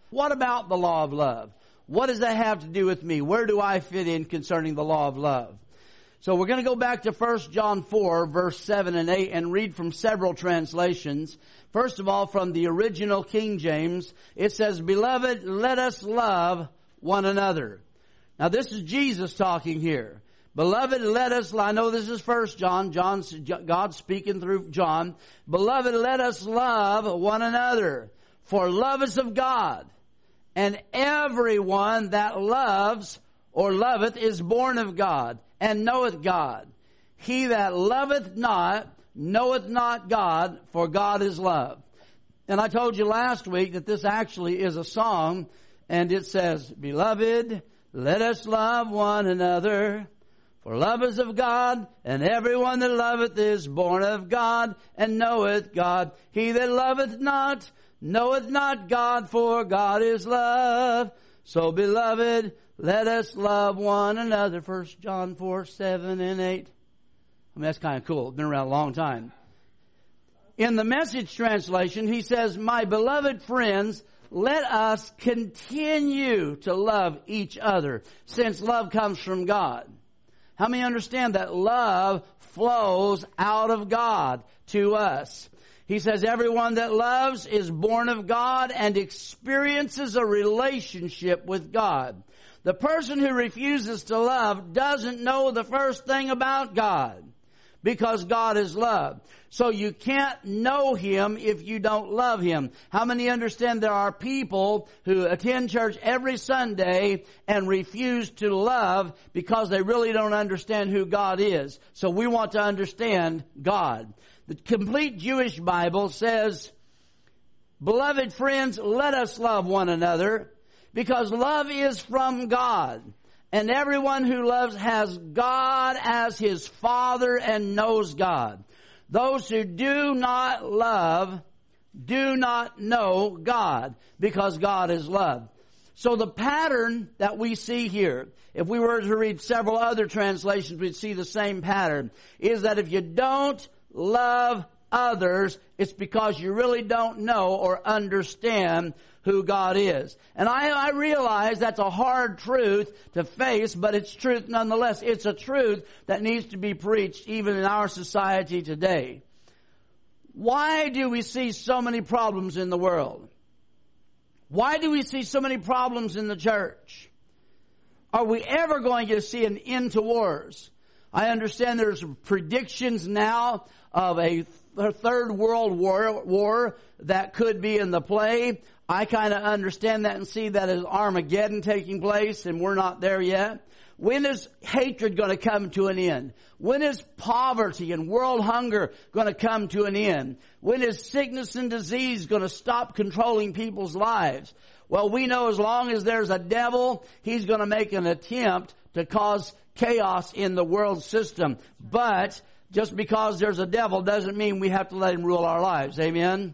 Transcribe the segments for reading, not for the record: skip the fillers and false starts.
What about the law of love? What does that have to do with me? Where do I fit in concerning the law of love? So we're going to go back to 1 John 4, verse 7 and 8, and read from several translations. First of all, from the original King James, it says, "Beloved, let us love one another." Now this is Jesus talking here. Beloved, let us, I know this is 1 John, God speaking through John. Beloved, let us love one another, for love is of God. And everyone that loves or loveth is born of God, and knoweth God. He that loveth not, knoweth not God, for God is love. And I told you last week that this actually is a song, and it says, "Beloved, let us love one another, for love is of God, and everyone that loveth is born of God, and knoweth God. He that loveth not, knoweth not God, for God is love. So, beloved, let us love one another." 1 John 4, 7 and 8. I mean, that's kind of cool. It's been around a long time. In the Message translation, he says, "My beloved friends, let us continue to love each other, since love comes from God." How many understand that love flows out of God to us? He says, everyone that loves is born of God and experiences a relationship with God. The person who refuses to love doesn't know the first thing about God, because God is love. So you can't know Him if you don't love Him. How many understand there are people who attend church every Sunday and refuse to love because they really don't understand who God is? So we want to understand God. The complete Jewish Bible says, "Beloved friends, let us love one another, because love is from God. And everyone who loves has God as his Father and knows God. Those who do not love do not know God, because God is love." So the pattern that we see here, if we were to read several other translations, we'd see the same pattern, is that if you don't love others, it's because you really don't know or understand who God is. And I realize that's a hard truth to face, but it's truth nonetheless. It's a truth that needs to be preached even in our society today. Why do we see so many problems in the world? Why do we see so many problems in the church? Are we ever going to see an end to wars? I understand there's predictions now of a third world war that could be in the play. I kind of understand that and see that as Armageddon taking place, and we're not there yet. When is hatred going to come to an end? When is poverty and world hunger going to come to an end? When is sickness and disease going to stop controlling people's lives? Well, we know as long as there's a devil, he's going to make an attempt to cause chaos in the world system. But just because there's a devil doesn't mean we have to let him rule our lives. Amen?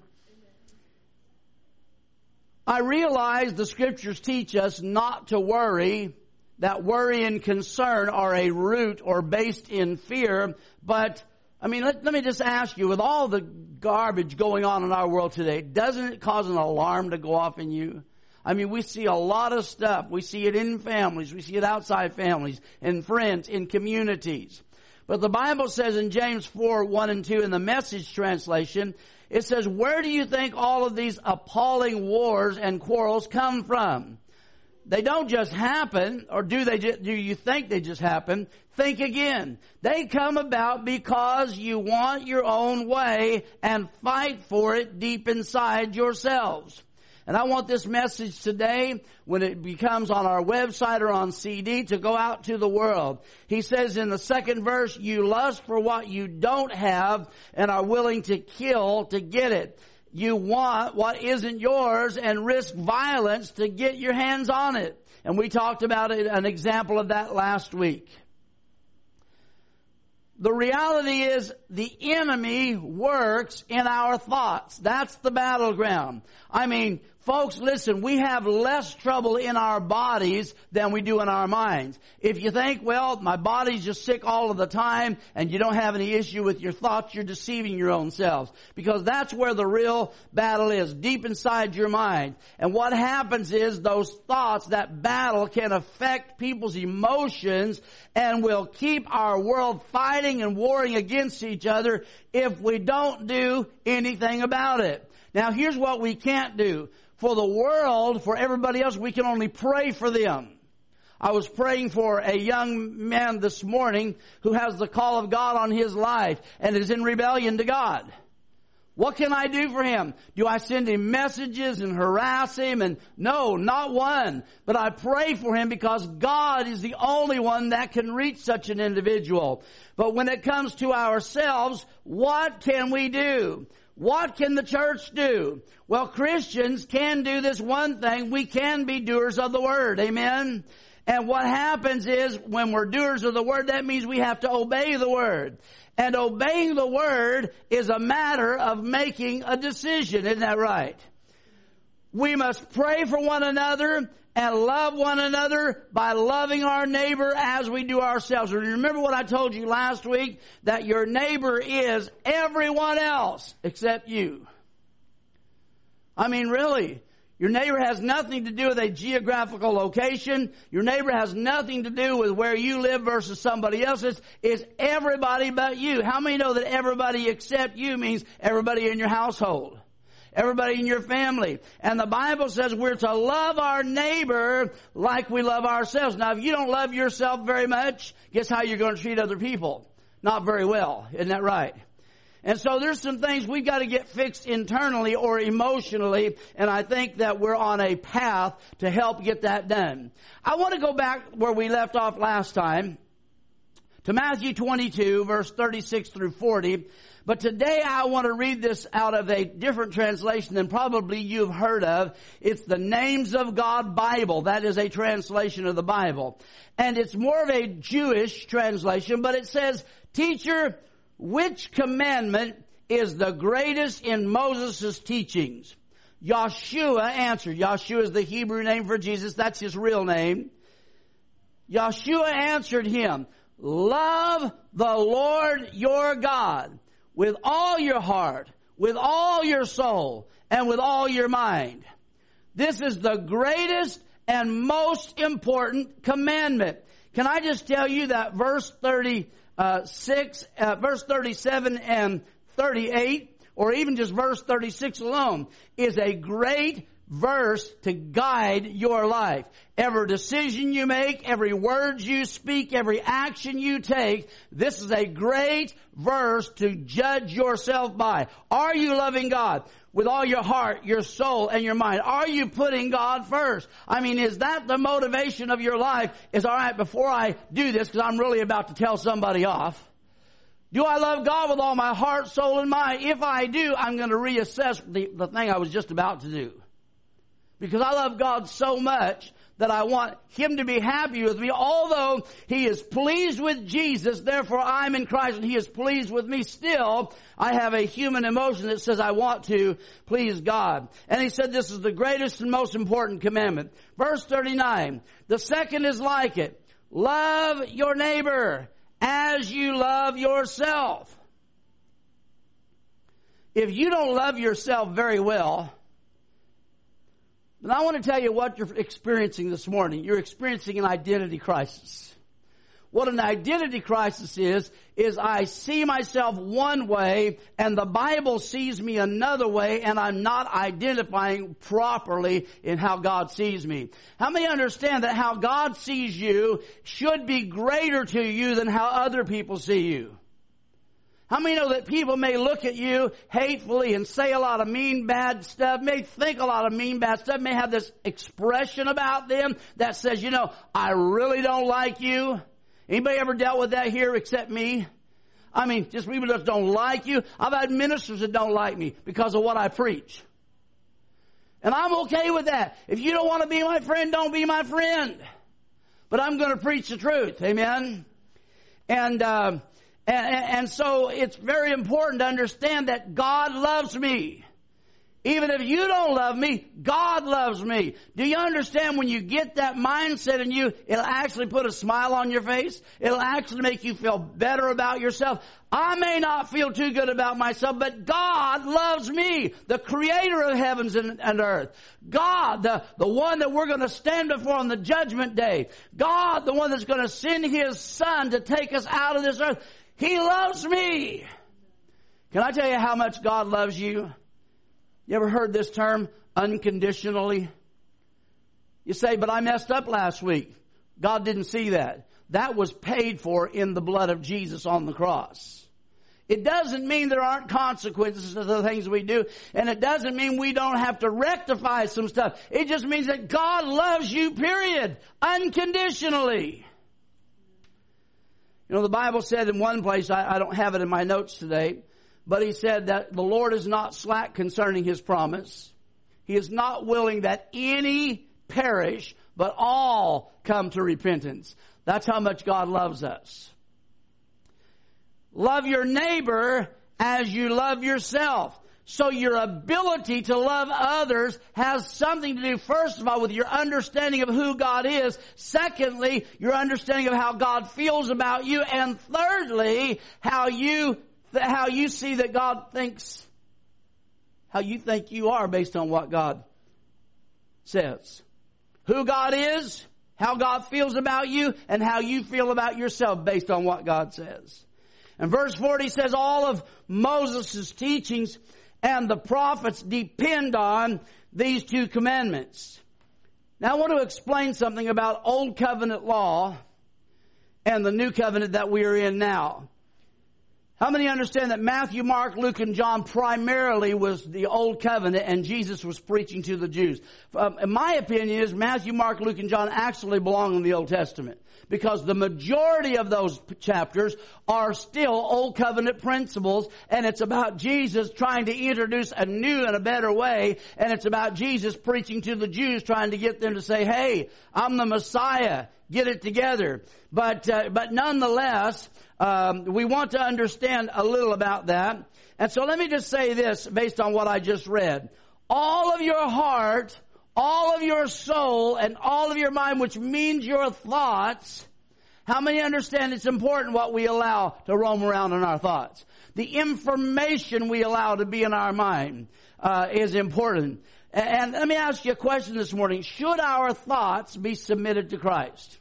I realize the Scriptures teach us not to worry, that worry and concern are a root or based in fear. But, I mean, let me just ask you, with all the garbage going on in our world today, doesn't it cause an alarm to go off in you? I mean, we see a lot of stuff. We see it in families. We see it outside families, in friends, in communities. But the Bible says in James 4, 1 and 2 in the Message translation, it says, "Where do you think all of these appalling wars and quarrels come from?" They don't just happen, or do you think they just happen? Think again. They come about because you want your own way and fight for it deep inside yourselves. And I want this message today, when it becomes on our website or on CD, to go out to the world. He says in the second verse, "You lust for what you don't have and are willing to kill to get it. You want what isn't yours and risk violence to get your hands on it." And we talked about an example of that last week. The reality is the enemy works in our thoughts. That's the battleground. I mean, Folks, listen, we have less trouble in our bodies than we do in our minds. If you think, well, my body's just sick all of the time and you don't have any issue with your thoughts, you're deceiving your own selves. Because that's where the real battle is, deep inside your mind. And what happens is those thoughts, that battle can affect people's emotions and will keep our world fighting and warring against each other if we don't do anything about it. Now, here's what we can't do. For the world, for everybody else, we can only pray for them. I was praying for a young man this morning who has the call of God on his life and is in rebellion to God. What can I do for him? Do I send him messages and harass him? And no, not one. But I pray for him because God is the only one that can reach such an individual. But when it comes to ourselves, what can we do? What can the church do? Well, Christians can do this one thing. We can be doers of the word. Amen? And what happens is when we're doers of the word, that means we have to obey the word. And obeying the word is a matter of making a decision. Isn't that right? We must pray for one another and love one another by loving our neighbor as we do ourselves. Remember what I told you last week? That your neighbor is everyone else except you. I mean, really. Your neighbor has nothing to do with a geographical location. Your neighbor has nothing to do with where you live versus somebody else's. It's everybody but you. How many know that everybody except you means everybody in your household? Everybody in your family. And the Bible says we're to love our neighbor like we love ourselves. Now, if you don't love yourself very much, guess how you're going to treat other people? Not very well. Isn't that right? And so there's some things we've got to get fixed internally or emotionally, and I think that we're on a path to help get that done. I want to go back where we left off last time to Matthew 22, verse 36 through 40. But today I want to read this out of a different translation than probably you've heard of. It's the Names of God Bible. That is a translation of the Bible. And it's more of a Jewish translation, but it says, "Teacher, which commandment is the greatest in Moses' teachings?" Yeshua answered. Yeshua is the Hebrew name for Jesus. That's his real name. Yeshua answered him, "Love the Lord your God with all your heart, with all your soul, and with all your mind. This is the greatest and most important commandment." Can I just tell you that verse 37 and 38, or even just verse 36 alone, is a great verse to guide your life. Every decision you make, every word you speak, every action you take, this is a great verse to judge yourself by. Are you loving God with all your heart, your soul, and your mind? Are you putting God first? I mean, is that the motivation of your life? Is, all right, before I do this, because I'm really about to tell somebody off, do I love God with all my heart, soul, and mind? If I do, I'm going to reassess the thing I was just about to do. Because I love God so much that I want Him to be happy with me. Although He is pleased with Jesus, therefore I'm in Christ and He is pleased with me, still I have a human emotion that says I want to please God. And He said this is the greatest and most important commandment. Verse 39, the second is like it. Love your neighbor as you love yourself. If you don't love yourself very well, and I want to tell you what you're experiencing this morning. You're experiencing an identity crisis. What an identity crisis is I see myself one way and the Bible sees me another way, and I'm not identifying properly in how God sees me. How many understand that how God sees you should be greater to you than how other people see you? How many know that people may look at you hatefully and say a lot of mean, bad stuff, may think a lot of mean, bad stuff, may have this expression about them that says, you know, I really don't like you. Anybody ever dealt with that here except me? I mean, just people that don't like you. I've had ministers that don't like me because of what I preach. And I'm okay with that. If you don't want to be my friend, don't be my friend. But I'm going to preach the truth. Amen? And so it's very important to understand that God loves me. Even if you don't love me, God loves me. Do you understand when you get that mindset in you, it'll actually put a smile on your face. It'll actually make you feel better about yourself. I may not feel too good about myself, but God loves me, the creator of heavens and earth. God, the one that we're going to stand before on the judgment day. God, the one that's going to send His Son to take us out of this earth. He loves me. Can I tell you how much God loves you? You ever heard this term, unconditionally? You say, but I messed up last week. God didn't see that. That was paid for in the blood of Jesus on the cross. It doesn't mean there aren't consequences to the things we do, and it doesn't mean we don't have to rectify some stuff. It just means that God loves you, period, unconditionally. You know, the Bible said in one place, I don't have it in my notes today, but He said that the Lord is not slack concerning His promise. He is not willing that any perish, but all come to repentance. That's how much God loves us. Love your neighbor as you love yourself. So your ability to love others has something to do, first of all, with your understanding of who God is. Secondly, your understanding of how God feels about you. And thirdly, how you see that God thinks, how you think you are based on what God says. Who God is, how God feels about you, and how you feel about yourself based on what God says. And verse 40 says all of Moses' teachings and the prophets depend on these two commandments. Now I want to explain something about Old Covenant law and the New Covenant that we are in now. How many understand that Matthew, Mark, Luke, and John primarily was the Old Covenant and Jesus was preaching to the Jews? In my opinion is Matthew, Mark, Luke, and John actually belong in the Old Testament because the majority of those chapters are still Old Covenant principles, and it's about Jesus trying to introduce a new and a better way, and it's about Jesus preaching to the Jews, trying to get them to say, hey, I'm the Messiah. Get it together. But nonetheless, we want to understand a little about that. And so let me just say this based on what I just read. All of your heart, all of your soul, and all of your mind, which means your thoughts. How many understand it's important what we allow to roam around in our thoughts? The information we allow to be in our mind is important. And let me ask you a question this morning. Should our thoughts be submitted to Christ?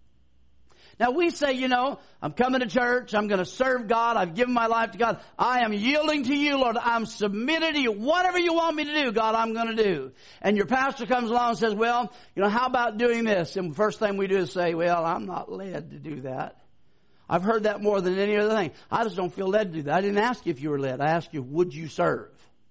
Now we say, you know, I'm coming to church. I'm going to serve God. I've given my life to God. I am yielding to you, Lord. I'm submitted to you. Whatever you want me to do, God, I'm going to do. And your pastor comes along and says, well, you know, how about doing this? And the first thing we do is say, well, I'm not led to do that. I've heard that more than any other thing. I just don't feel led to do that. I didn't ask you if you were led. I asked you, would you serve?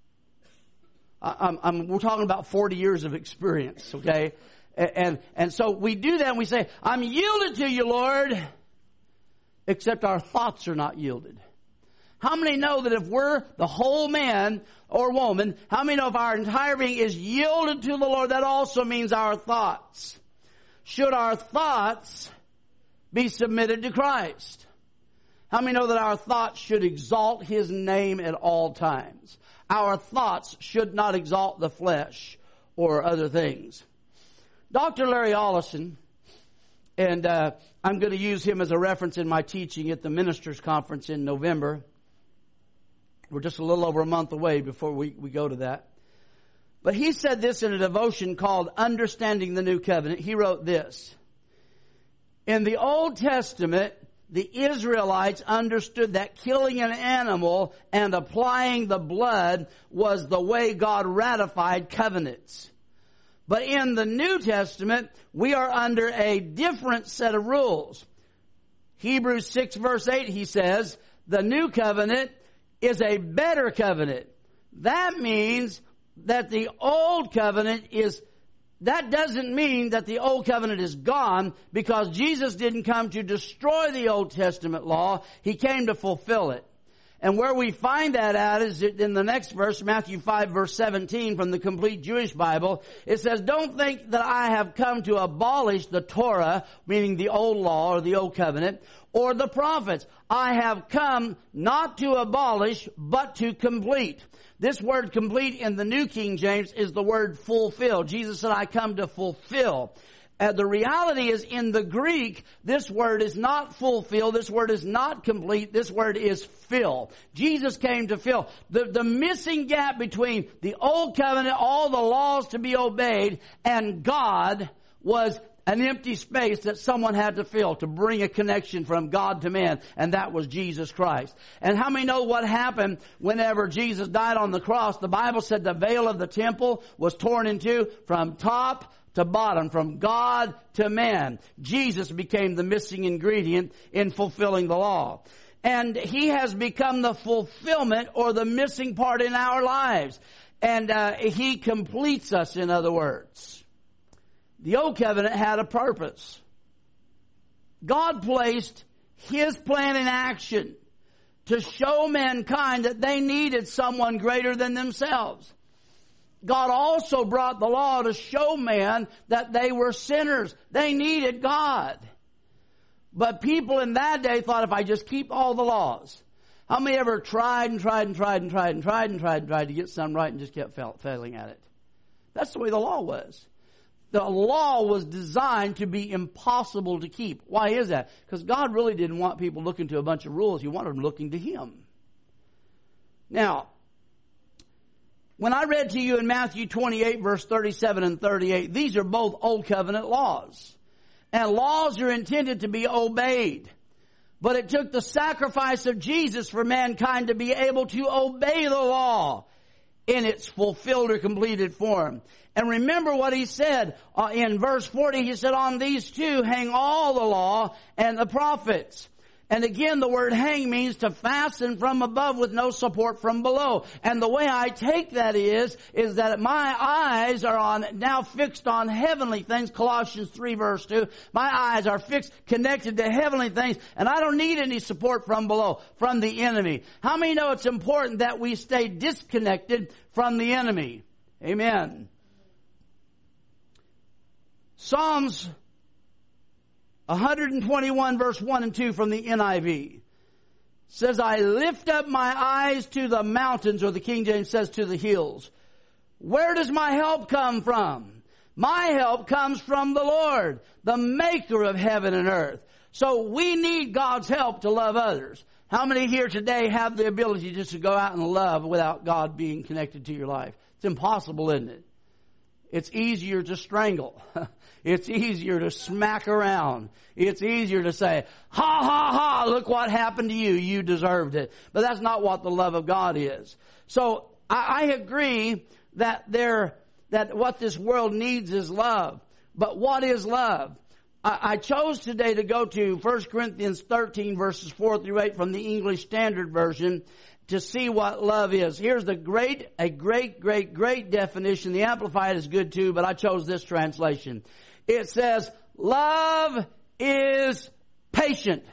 We're talking about 40 years of experience, okay? And so we do that and we say, I'm yielded to you, Lord, except our thoughts are not yielded. How many know that if we're the whole man or woman, how many know if our entire being is yielded to the Lord, that also means our thoughts? Should our thoughts be submitted to Christ? How many know that our thoughts should exalt His name at all times? Our thoughts should not exalt the flesh or other things. Dr. Larry Ollison, and I'm going to use him as a reference in my teaching at the Ministers Conference in November. We're just a little over a month away before we go to that. But he said this in a devotion called Understanding the New Covenant. He wrote this. In the Old Testament, the Israelites understood that killing an animal and applying the blood was the way God ratified covenants. But in the New Testament, we are under a different set of rules. Hebrews 6 verse 8, he says, the new covenant is a better covenant. That means that the old covenant that doesn't mean that the old covenant is gone, because Jesus didn't come to destroy the Old Testament law. He came to fulfill it. And where we find that at is in the next verse, Matthew 5 verse 17 from the Complete Jewish Bible. It says, don't think that I have come to abolish the Torah, meaning the old law or the old covenant, or the prophets. I have come not to abolish, but to complete. This word complete in the New King James is the word fulfill. Jesus said, I come to fulfill. The reality is in the Greek, this word is not fulfill, this word is not complete, this word is fill. Jesus came to fill. The missing gap between the old covenant, all the laws to be obeyed, and God was an empty space that someone had to fill to bring a connection from God to man, and that was Jesus Christ. And how many know what happened whenever Jesus died on the cross? The Bible said the veil of the temple was torn in two from top to bottom, from God to man. Jesus became the missing ingredient in fulfilling the law. And He has become the fulfillment or the missing part in our lives. And He completes us, in other words. The old covenant had a purpose. God placed His plan in action to show mankind that they needed someone greater than themselves. God also brought the law to show man that they were sinners. They needed God. But people in that day thought, if I just keep all the laws. How many ever tried to get something right and just kept failing at it? That's the way the law was. The law was designed to be impossible to keep. Why is that? Because God really didn't want people looking to a bunch of rules. He wanted them looking to Him. Now, when I read to you in Matthew 28 verse 37 and 38, these are both Old Covenant laws. And laws are intended to be obeyed. But it took the sacrifice of Jesus for mankind to be able to obey the law in its fulfilled or completed form. And remember what He said in verse 40. He said, on these two hang all the law and the prophets. And again, the word hang means to fasten from above with no support from below. And the way I take that is that my eyes are now fixed on heavenly things. Colossians 3 verse 2. My eyes are fixed, connected to heavenly things, and I don't need any support from below, from the enemy. How many know it's important that we stay disconnected from the enemy? Amen. Psalms 121 verse 1 and 2 from the NIV says, I lift up my eyes to the mountains, or the King James says to the hills. Where does my help come from? My help comes from the Lord, the maker of heaven and earth. So we need God's help to love others. How many here today have the ability just to go out and love without God being connected to your life? It's impossible, isn't it? It's easier to strangle. It's easier to smack around. It's easier to say, ha, ha, ha, look what happened to you. You deserved it. But that's not what the love of God is. So I agree that what this world needs is love. But what is love? I chose today to go to 1 Corinthians 13 verses 4 through 8 from the English Standard Version to see what love is. Here's a great definition. The Amplified is good too, but I chose this translation. It says, love is patient.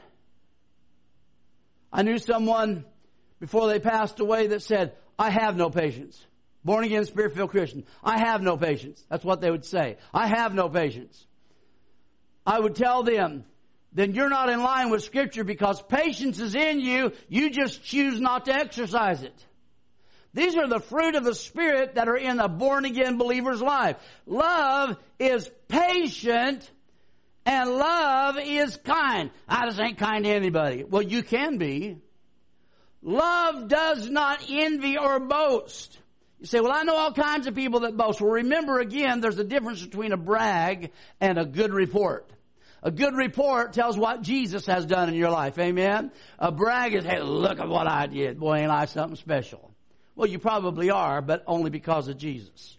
I knew someone before they passed away that said, I have no patience. Born again, Spirit-filled Christian. I have no patience. That's what they would say. I have no patience. I would tell them, then you're not in line with Scripture, because patience is in you. You just choose not to exercise it. These are the fruit of the Spirit that are in a born-again believer's life. Love is patient, and love is kind. I just ain't kind to anybody. Well, you can be. Love does not envy or boast. You say, well, I know all kinds of people that boast. Well, remember again, there's a difference between a brag and a good report. A good report tells what Jesus has done in your life. Amen? A brag is, hey, look at what I did. Boy, ain't I something special. Well, you probably are, but only because of Jesus.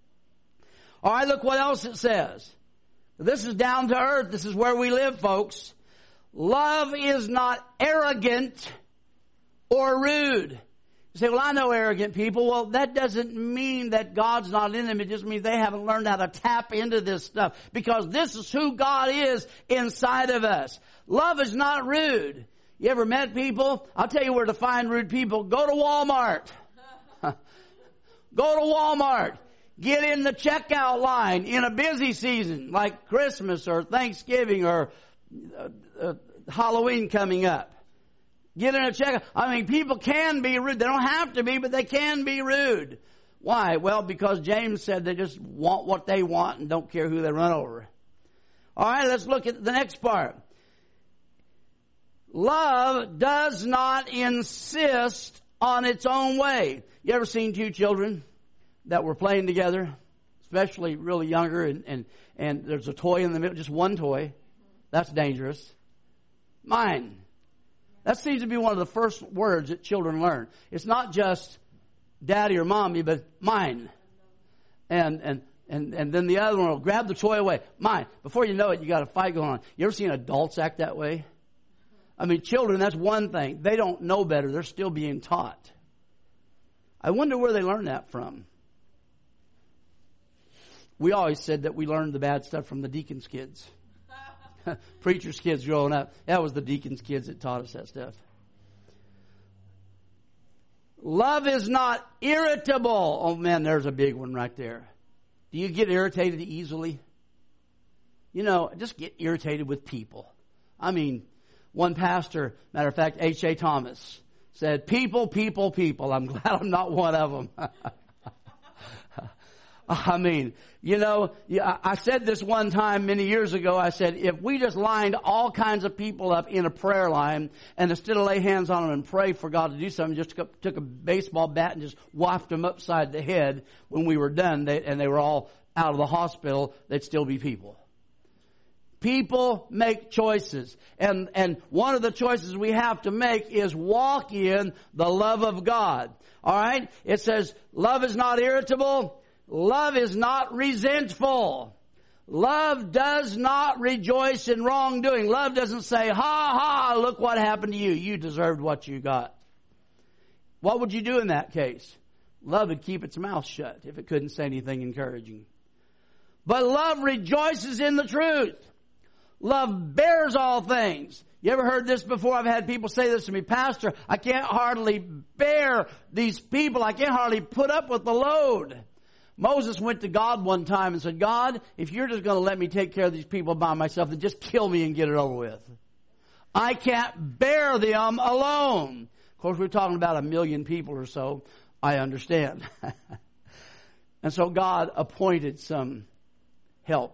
All right, look what else it says. This is down to earth. This is where we live, folks. Love is not arrogant or rude. You say, well, I know arrogant people. Well, that doesn't mean that God's not in them. It just means they haven't learned how to tap into this stuff, because this is who God is inside of us. Love is not rude. You ever met people? I'll tell you where to find rude people. Go to Walmart. Go to Walmart. Get in the checkout line in a busy season like Christmas or Thanksgiving or Halloween coming up. Get in a checkout. I mean, people can be rude. They don't have to be, but they can be rude. Why? Well, because James said they just want what they want and don't care who they run over. All right, let's look at the next part. Love does not insist on its own way. You ever seen two children that were playing together, especially really younger, and there's a toy in the middle, just one toy? That's dangerous. Mine. That seems to be one of the first words that children learn. It's not just daddy or mommy, but mine. And then the other one will grab the toy away. Mine. Before you know it, you got a fight going on. You ever seen adults act that way? I mean, children, that's one thing. They don't know better. They're still being taught. I wonder where they learn that from. We always said that we learned the bad stuff from the deacon's kids. Preacher's kids growing up. That was the deacon's kids that taught us that stuff. Love is not irritable. Oh man, there's a big one right there. Do you get irritated easily? You know, just get irritated with people. I mean, one pastor, matter of fact, H.A. Thomas, said, people, people, people. I'm glad I'm not one of them. I mean, you know, I said this one time many years ago. I said, if we just lined all kinds of people up in a prayer line and instead of lay hands on them and pray for God to do something, just took a baseball bat and just whacked them upside the head when we were done, and they were all out of the hospital, they'd still be people. People make choices. And one of the choices we have to make is walk in the love of God. All right? It says, love is not irritable. Love is not resentful. Love does not rejoice in wrongdoing. Love doesn't say, ha ha, look what happened to you. You deserved what you got. What would you do in that case? Love would keep its mouth shut if it couldn't say anything encouraging. But love rejoices in the truth. Love bears all things. You ever heard this before? I've had people say this to me, Pastor, I can't hardly bear these people. I can't hardly put up with the load. Moses went to God one time and said, God, if you're just going to let me take care of these people by myself, then just kill me and get it over with. I can't bear them alone. Of course, we're talking about 1 million people or so. I understand. And so God appointed some help.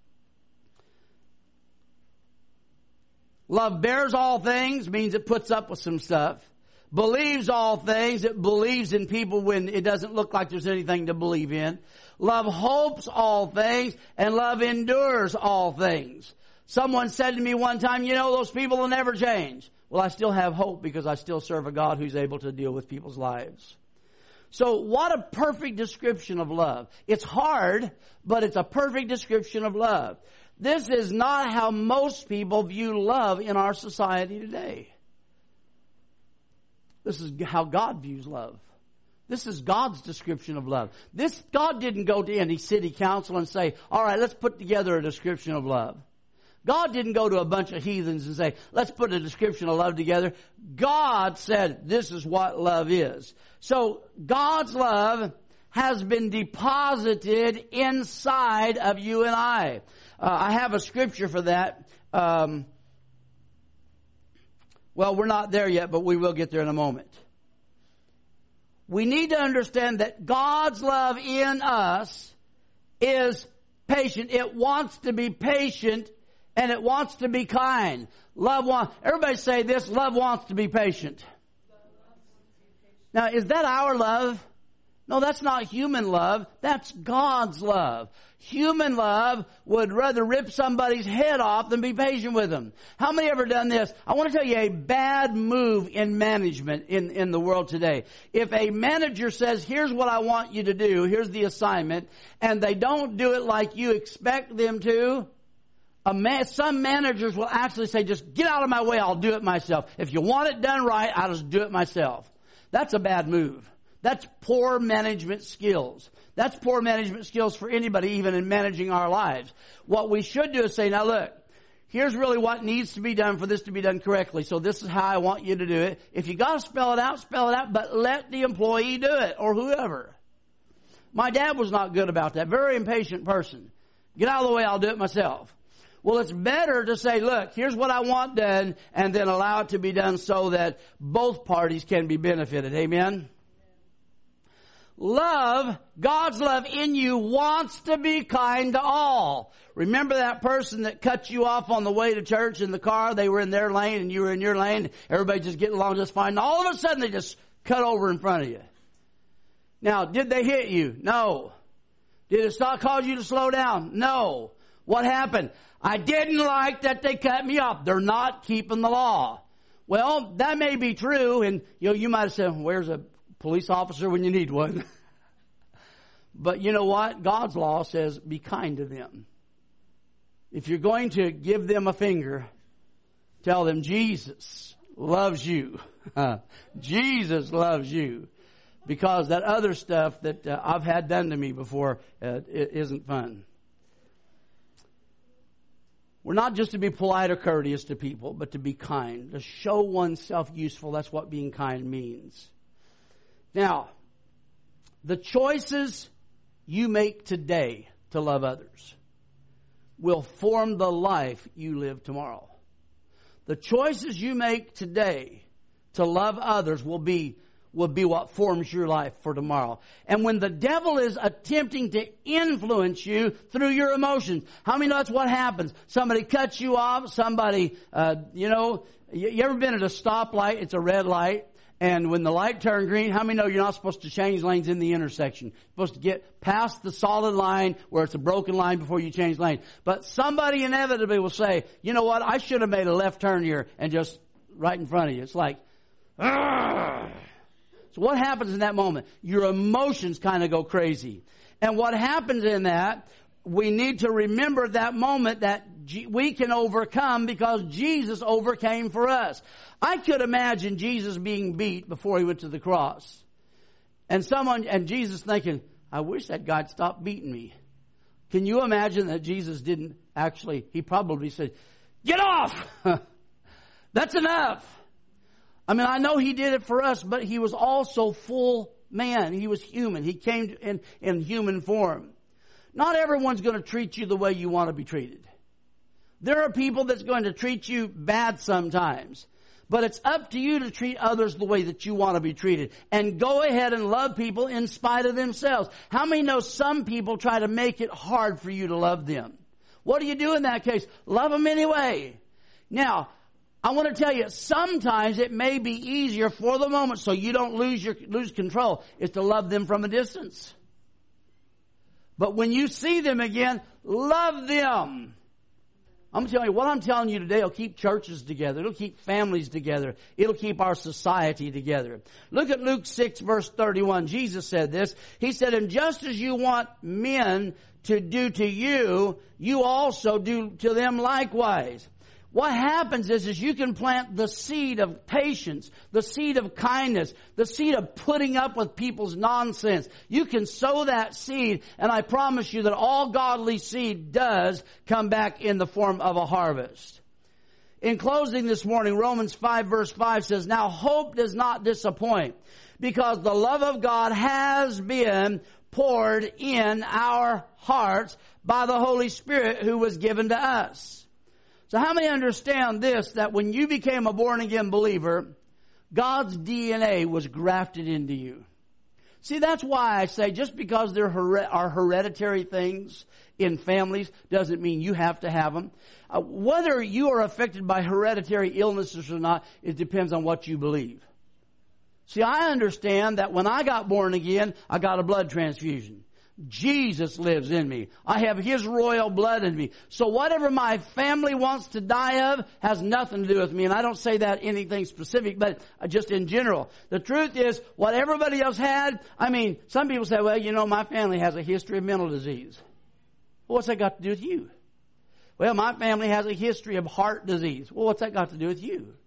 Love bears all things, means it puts up with some stuff. Believes all things. It believes in people when it doesn't look like there's anything to believe in. Love hopes all things, and love endures all things. Someone said to me one time, you know, those people will never change. Well, I still have hope because I still serve a God who's able to deal with people's lives. So what a perfect description of love. It's hard, but it's a perfect description of love. This is not how most people view love in our society today. This is how God views love. This is God's description of love. God didn't go to any city council and say, all right, let's put together a description of love. God didn't go to a bunch of heathens and say, let's put a description of love together. God said, this is what love is. So God's love has been deposited inside of you and I. I have a scripture for that. Well, we're not there yet, but we will get there in a moment. We need to understand that God's love in us is patient. It wants to be patient and it wants to be kind. Everybody say this, love wants to be patient. Now, is that our love? No, that's not human love. That's God's love. Human love would rather rip somebody's head off than be patient with them. How many ever done this? I want to tell you a bad move in management in the world today. If a manager says, here's what I want you to do, here's the assignment, and they don't do it like you expect them to, some managers will actually say, just get out of my way, I'll do it myself. If you want it done right, I'll just do it myself. That's a bad move. That's poor management skills. That's poor management skills for anybody, even in managing our lives. What we should do is say, now look, here's really what needs to be done for this to be done correctly. So this is how I want you to do it. If you got to spell it out, but let the employee do it or whoever. My dad was not good about that. Very impatient person. Get out of the way, I'll do it myself. Well, it's better to say, look, here's what I want done, and then allow it to be done so that both parties can be benefited. Amen? Love, God's love in you wants to be kind to all. Remember that person that cut you off on the way to church in the car? They were in their lane and you were in your lane. Everybody just getting along just fine. And all of a sudden they just cut over in front of you. Now, did they hit you? No. Did it not cause you to slow down? No. What happened? I didn't like that they cut me off. They're not keeping the law. Well, that may be true, and you might have said, where's a police officer when you need one? But you know what? God's law says be kind to them. If you're going to give them a finger, tell them Jesus loves you. Jesus loves you. Because that other stuff that I've had done to me before it isn't fun. We're not just to be polite or courteous to people, but to be kind. To show oneself useful, that's what being kind means. Now, the choices you make today to love others will form the life you live tomorrow. The choices you make today to love others will be what forms your life for tomorrow. And when the devil is attempting to influence you through your emotions, how many know that's what happens? Somebody cuts you off, somebody, you ever been at a stoplight? It's a red light. And when the light turned green, how many know you're not supposed to change lanes in the intersection? You're supposed to get past the solid line where it's a broken line before you change lanes. But somebody inevitably will say, you know what, I should have made a left turn here and just right in front of you. It's like, argh! So what happens in that moment? Your emotions kind of go crazy. And what happens in that, we need to remember that moment that we can overcome because Jesus overcame for us. I could imagine Jesus being beat before he went to the cross. And Jesus thinking, I wish that God stopped beating me. Can you imagine that Jesus didn't actually, he probably said, get off! That's enough! I mean, I know he did it for us, but he was also full man. He was human. He came in human form. Not everyone's going to treat you the way you want to be treated. There are people that's going to treat you bad sometimes. But it's up to you to treat others the way that you want to be treated. And go ahead and love people in spite of themselves. How many know some people try to make it hard for you to love them? What do you do in that case? Love them anyway. Now, I want to tell you, sometimes it may be easier for the moment so you don't lose control, is to love them from a distance. But when you see them again, love them. I'm telling you, what I'm telling you today will keep churches together. It'll keep families together. It'll keep our society together. Look at Luke 6 verse 31. Jesus said this. He said, and just as you want men to do to you, you also do to them likewise. What happens is you can plant the seed of patience, the seed of kindness, the seed of putting up with people's nonsense. You can sow that seed, and I promise you that all godly seed does come back in the form of a harvest. In closing this morning, Romans 5 verse 5 says, now hope does not disappoint, because the love of God has been poured in our hearts by the Holy Spirit who was given to us. So how many understand this, that when you became a born-again believer, God's DNA was grafted into you? See, that's why I say just because there are hereditary things in families doesn't mean you have to have them. Whether you are affected by hereditary illnesses or not, it depends on what you believe. See, I understand that when I got born again, I got a blood transfusion. Jesus lives in me. I have His royal blood in me. So whatever my family wants to die of has nothing to do with me. And I don't say that anything specific, but just in general. The truth is, what everybody else had, some people say, well, my family has a history of mental disease. Well, what's that got to do with you? Well, my family has a history of heart disease. Well, what's that got to do with you?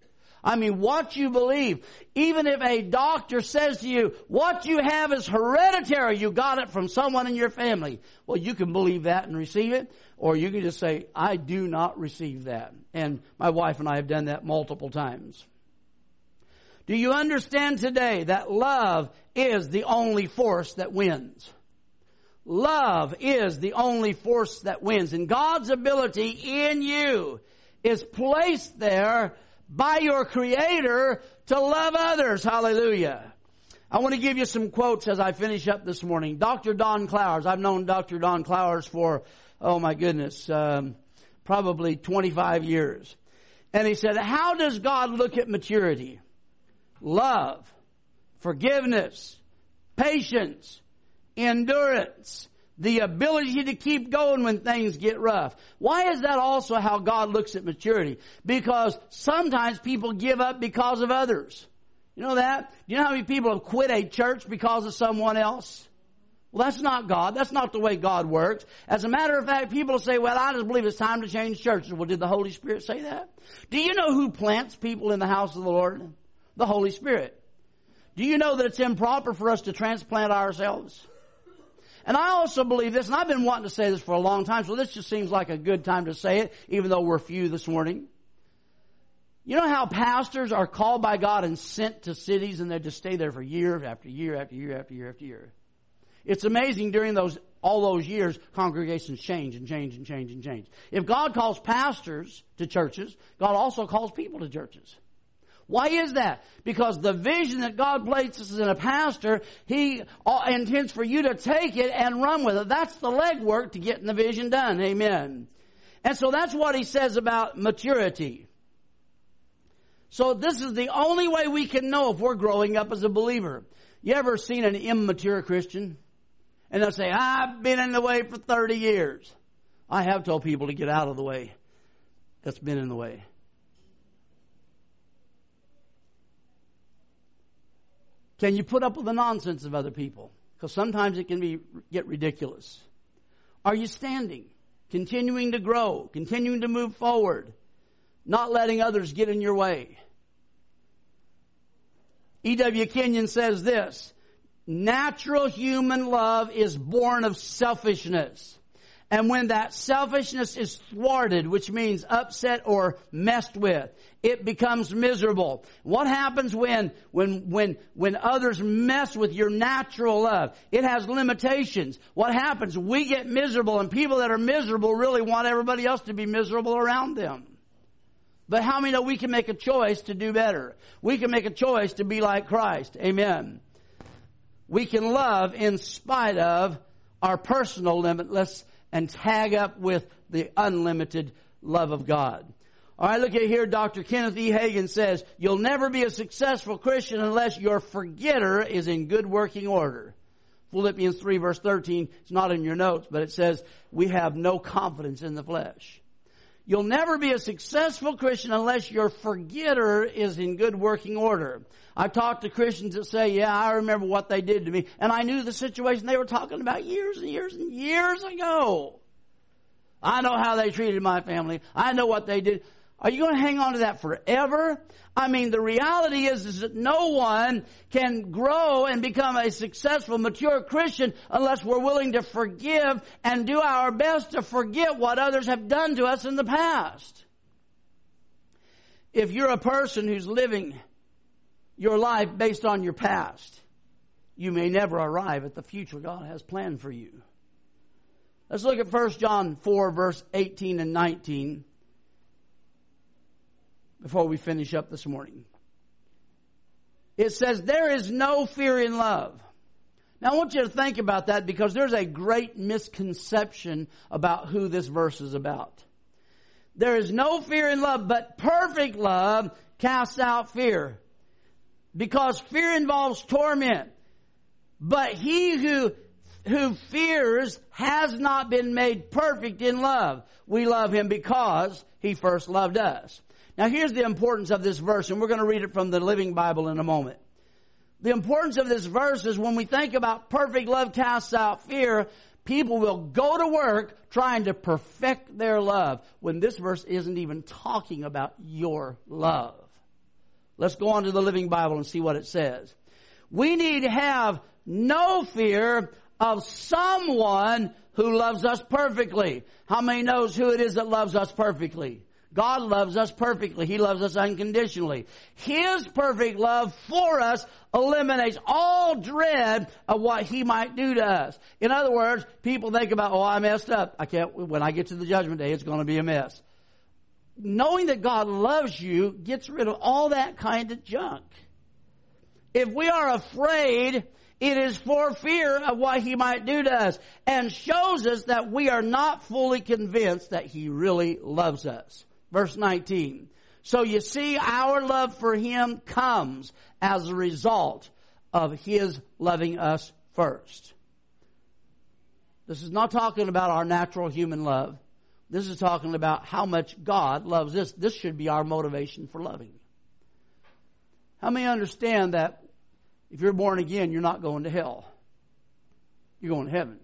I mean, what you believe. Even if a doctor says to you, what you have is hereditary, you got it from someone in your family. Well, you can believe that and receive it, or you can just say, I do not receive that. And my wife and I have done that multiple times. Do you understand today that love is the only force that wins? Love is the only force that wins. And God's ability in you is placed there by your Creator to love others. Hallelujah. I want to give you some quotes as I finish up this morning. Dr. Don Clowers. I've known Dr. Don Clowers for, probably 25 years. And he said, how does God look at maturity? Love, forgiveness, patience, endurance, the ability to keep going when things get rough. Why is that also how God looks at maturity? Because sometimes people give up because of others. You know that? Do you know how many people have quit a church because of someone else? Well, that's not God. That's not the way God works. As a matter of fact, people say, well, I just believe it's time to change churches. Well, did the Holy Spirit say that? Do you know who plants people in the house of the Lord? The Holy Spirit. Do you know that it's improper for us to transplant ourselves? And I also believe this, and I've been wanting to say this for a long time, so this just seems like a good time to say it, even though we're few this morning. You know how pastors are called by God and sent to cities and they just stay there for year after year after year after year after year? It's amazing during all those years, congregations change and change and change and change. If God calls pastors to churches, God also calls people to churches. Why is that? Because the vision that God places in a pastor, He intends for you to take it and run with it. That's the legwork to getting the vision done. Amen. And so that's what He says about maturity. So this is the only way we can know if we're growing up as a believer. You ever seen an immature Christian? And they'll say, I've been in the way for 30 years. I have told people to get out of the way that's been in the way. Can you put up with the nonsense of other people? Because sometimes it can get ridiculous. Are you standing, continuing to grow, continuing to move forward, not letting others get in your way? E.W. Kenyon says this, natural human love is born of selfishness. And when that selfishness is thwarted, which means upset or messed with, it becomes miserable. What happens when others mess with your natural love? It has limitations. What happens? We get miserable, and people that are miserable really want everybody else to be miserable around them. But how many know we can make a choice to do better? We can make a choice to be like Christ. Amen. We can love in spite of our personal limitless and tag up with the unlimited love of God. All right, look at here. Dr. Kenneth E. Hagin says, you'll never be a successful Christian unless your forgetter is in good working order. Philippians 3 verse 13, it's not in your notes, but it says, we have no confidence in the flesh. You'll never be a successful Christian unless your forgetter is in good working order. I've talked to Christians that say, yeah, I remember what they did to me. And I knew the situation they were talking about years and years and years ago. I know how they treated my family. I know what they did. Are you going to hang on to that forever? I mean, the reality is that no one can grow and become a successful, mature Christian unless we're willing to forgive and do our best to forget what others have done to us in the past. If you're a person who's living your life based on your past, you may never arrive at the future God has planned for you. Let's look at 1 John 4, verse 18 and 19. Before we finish up this morning. It says, there is no fear in love. Now I want you to think about that because there's a great misconception about who this verse is about. There is no fear in love, but perfect love casts out fear. Because fear involves torment. But he who fears has not been made perfect in love. We love him because he first loved us. Now here's the importance of this verse, and we're going to read it from the Living Bible in a moment. The importance of this verse is when we think about perfect love casts out fear, people will go to work trying to perfect their love when this verse isn't even talking about your love. Let's go on to the Living Bible and see what it says. We need to have no fear of someone who loves us perfectly. How many knows who it is that loves us perfectly? God loves us perfectly. He loves us unconditionally. His perfect love for us eliminates all dread of what He might do to us. In other words, people think about, oh, I messed up. When I get to the judgment day, it's going to be a mess. Knowing that God loves you gets rid of all that kind of junk. If we are afraid, it is for fear of what He might do to us, and shows us that we are not fully convinced that He really loves us. Verse 19. So you see, our love for Him comes as a result of His loving us first. This is not talking about our natural human love. This is talking about how much God loves us. This should be our motivation for loving. How many understand that if you're born again, you're not going to hell? You're going to heaven.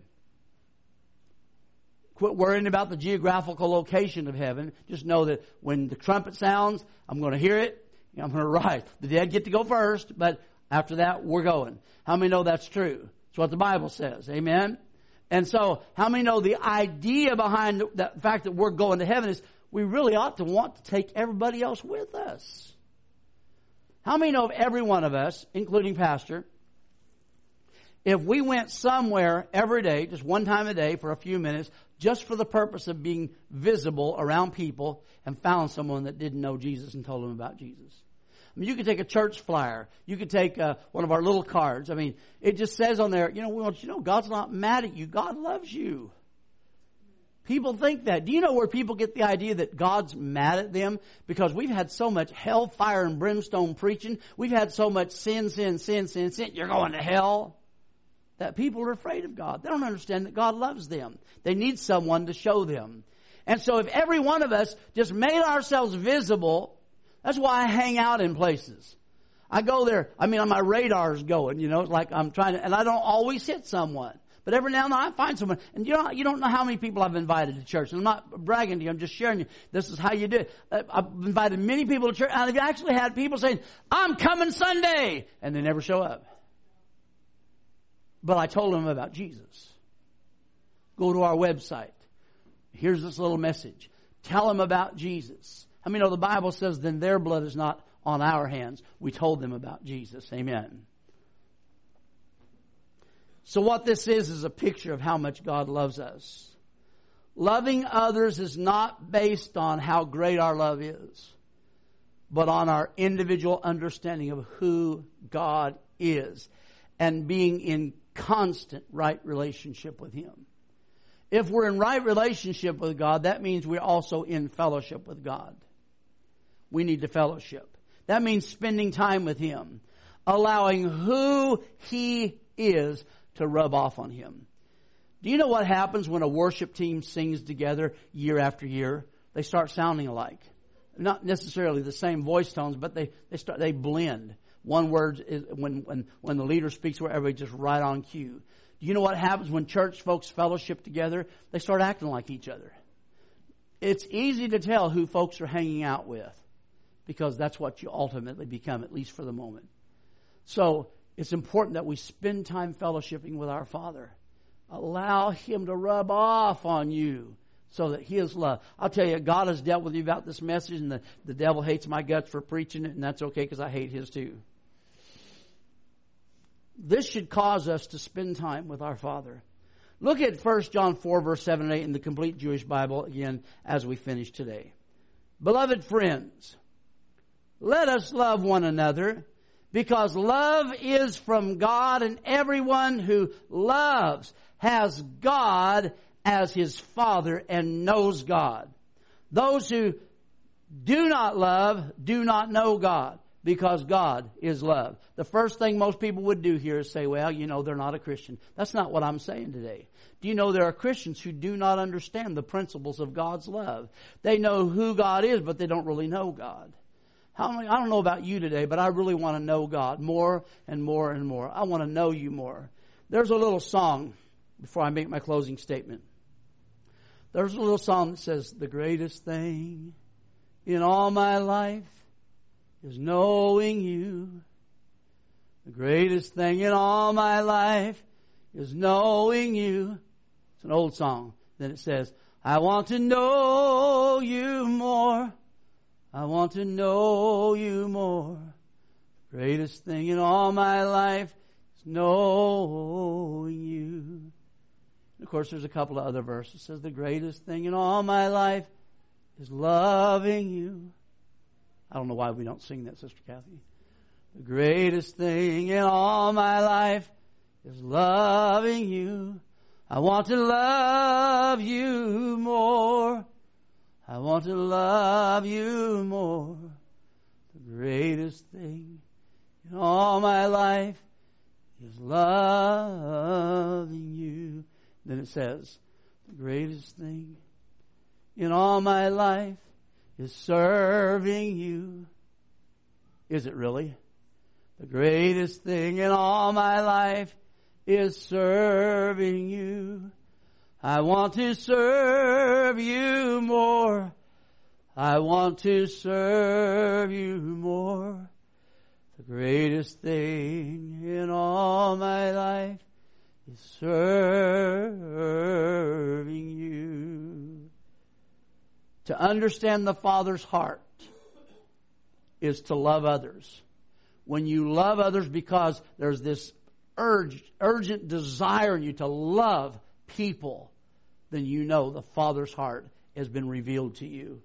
Quit worrying about the geographical location of heaven. Just know that when the trumpet sounds, I'm going to hear it. I'm going to rise. The dead get to go first, but after that, we're going. How many know that's true? It's what the Bible says. Amen? And so, how many know the idea behind the fact that we're going to heaven is we really ought to want to take everybody else with us? How many know of every one of us, including Pastor, if we went somewhere every day, just one time a day for a few minutes, just for the purpose of being visible around people, and found someone that didn't know Jesus and told them about Jesus? I mean, you could take a church flyer. You could take one of our little cards. I mean, it just says on there, we want you to know God's not mad at you. God loves you. People think that. Do you know where people get the idea that God's mad at them? Because we've had so much hellfire and brimstone preaching. We've had so much sin. You're going to hell. That people are afraid of God. They don't understand that God loves them. They need someone to show them. And so if every one of us just made ourselves visible, that's why I hang out in places. I go there. I mean, my radar's going, it's like I'm trying to, and I don't always hit someone. But every now and then I find someone, and you don't know how many people I've invited to church. And I'm not bragging to you, I'm just sharing you. This is how you do it. I've invited many people to church, and I've actually had people saying, I'm coming Sunday, and they never show up. But I told them about Jesus. Go to our website. Here's this little message. Tell them about Jesus. I mean, the Bible says, then their blood is not on our hands. We told them about Jesus. Amen. So what this is a picture of how much God loves us. Loving others is not based on how great our love is, but on our individual understanding of who God is and being in constant right relationship with Him. If we're in right relationship with God, that means we're also in fellowship with God. We need to fellowship. That means spending time with Him, allowing who He is to rub off on Him. Do you know what happens when a worship team sings together year after year? They start sounding alike. Not necessarily the same voice tones, but they blend. One word is when the leader speaks, where everybody just right on cue. Do you know what happens when church folks fellowship together? They start acting like each other. It's easy to tell who folks are hanging out with, because that's what you ultimately become, at least for the moment. So it's important that we spend time fellowshipping with our Father. Allow Him to rub off on you so that His love. I'll tell you, God has dealt with you about this message, and the devil hates my guts for preaching it, and that's okay because I hate his too. This should cause us to spend time with our Father. Look at 1 John 4, verse 7 and 8 in the Complete Jewish Bible again as we finish today. Beloved friends, let us love one another, because love is from God, and everyone who loves has God as his Father and knows God. Those who do not love do not know God, because God is love. The first thing most people would do here is say, well, they're not a Christian. That's not what I'm saying today. Do you know there are Christians who do not understand the principles of God's love? They know who God is, but they don't really know God. I don't know about you today, but I really want to know God more and more and more. I want to know you more. There's a little song before I make my closing statement. There's a little song that says, the greatest thing in all my life is knowing you. The greatest thing in all my life is knowing you. It's an old song. Then it says, I want to know you more. I want to know you more. The greatest thing in all my life is knowing you. And of course, there's a couple of other verses. It says, the greatest thing in all my life is loving you. I don't know why we don't sing that, Sister Kathy. The greatest thing in all my life is loving you. I want to love you more. I want to love you more. The greatest thing in all my life is loving you. Then it says, the greatest thing in all my life is serving you. Is it really? The greatest thing in all my life is serving you. I want to serve you more. I want to serve you more. The greatest thing in all my life is serving you. To understand the Father's heart is to love others. When you love others because there's this urgent desire in you to love people, then you know the Father's heart has been revealed to you.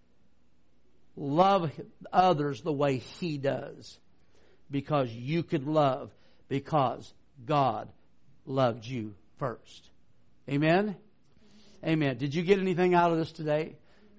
Love others the way He does, because you could love, because God loved you first. Amen? Amen. Did you get anything out of this today?